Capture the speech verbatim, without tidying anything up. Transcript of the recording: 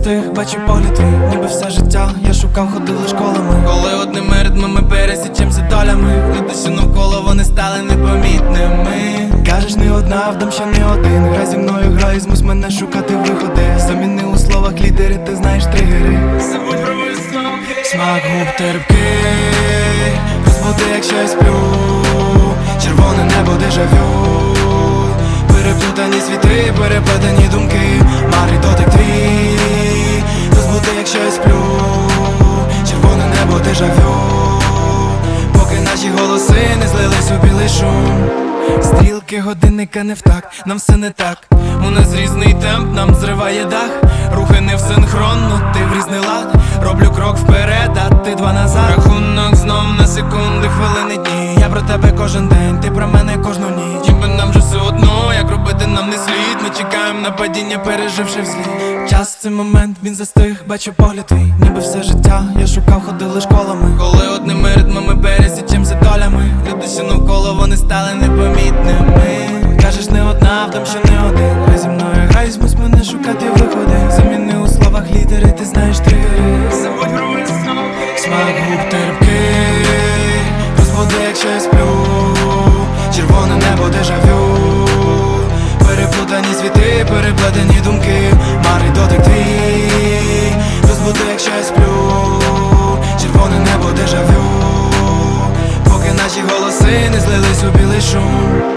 застиг, бачу погляд твій, ніби все життя я шукав, ходив лиш колами. Коли одними ритмами пересічемся долями, люди, що навколо, вони стали непомітними. Кажеш, не одна, вдам, що не один. Грай зі мною, грай, змусь мене шукати виходи. Заміни у словах літери, ти знаєш тригери. Забудь про висновки. Смак губ терпкий, розбуди, якщо я сплю. Червоне небо, дежавю. Переплутані світи, переплетені думки. Марий дотик твій, розбуди, якщо я сплю. Червоне небо, дежавю. Поки наші голоси не злились у білий шум. Стрілки годинника не в такт, нам все не так. У нас різний темп, нам зриває дах. Рухи не в синхронно, ти в різний лад. Роблю крок вперед, а ти два назад. Рахунок знов на секунди, хвилини, дні. Я про тебе кожен день, ти про мене кожну ніч. Ніби нам же все одно, як робити нам не слід. Ми чекаємо на падіння, переживши взліт. Час, цей момент, він застиг, бачу погляд твій, ніби все життя я шукав, ходив лиш колами. Коли одними ритмами пересічемся долями, люди, що навколо, вони стали непомітними. Кажеш, не одна, вдам, що не один. Грай зі мною, грай, змусь мене шукати виходи. Заміни у словах літери, ти знаєш тригери. Забудь про висновки. Смак губ терпкий, розбуди, якщо я сплю. Червоне небо, дежавю. Переплутані світи, переплетені думки. Марий дотик твій, розбуди, якщо я сплю. Червоне небо, дежавю. Поки наші голоси не злились у білий шум.